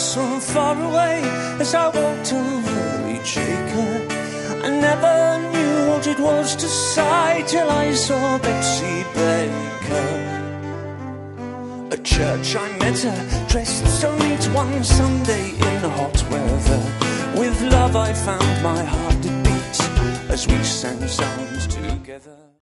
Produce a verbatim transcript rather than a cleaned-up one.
from far away as I walked on Hurley Jaker. I never knew what it was to sigh till I saw Betsy Baker. At church I met her, dressed so neat one Sunday in hot weather. With love I found my heart did beat as we sang psalms together.